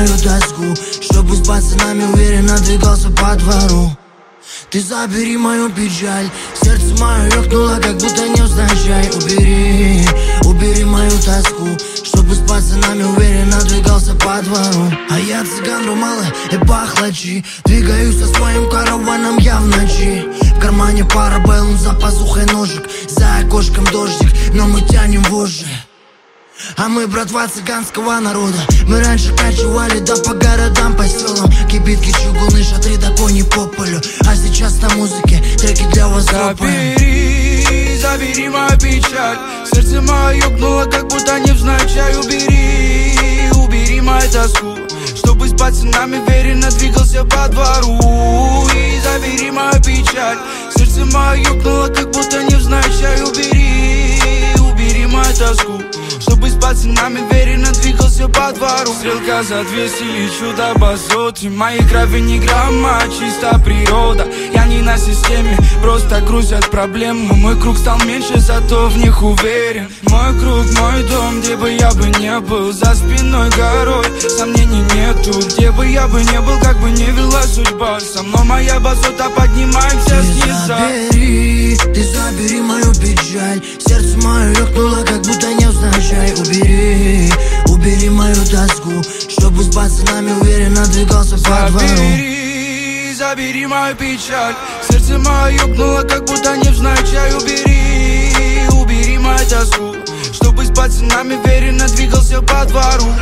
мою тоску, чтобы с пацанами уверенно двигался по двору. Ты забери мою печаль, сердце мое ёкнуло, как будто невзначай. Убери мою тоску, чтобы с пацанами уверенно двигался по двору. А я цыган Румалы и пахлачи, двигаюсь со своим караваном я в ночи. В кармане парабеллум, за пазухой ножик, за окошком дождик, но мы тянем вожжи. А мы братва цыганского народа. Мы раньше кочевали, да по городам, по селам. Кибитки, чугуны, шатры, да кони по полю. А сейчас на музыке треки для вас топаем. Забери мою печаль, сердце мое ёкнуло, как будто невзначай. Убери мою тоску, чтобы с пацанами уверенно двигался по двору. И забери мою печаль, сердце мое ёкнуло, как будто невзначай. Убери мою тоску, чтобы с пацанами уверенно двигался по двору. Стрелка за 200, лечу до базоты. Моей крови ни грамма, чисто природа. Я не на системе, просто грузят проблемы. Мой круг стал меньше, зато в них уверен. Мой круг, мой дом, где бы я бы не был. За спиной горой, сомнений нету. Где бы я бы не был, как бы не вела судьба. Со мной моя базота, поднимаемся снизу. Ты забери мою печаль, сердце мое ёкнуло, как будто невзначай. Убери мою тоску, чтобы с пацанами уверенно двигался по двору. Забери мою печаль, сердце мое ёкнуло, как будто невзначай. Убери мою тоску, чтобы с пацанами уверенно двигался по двору.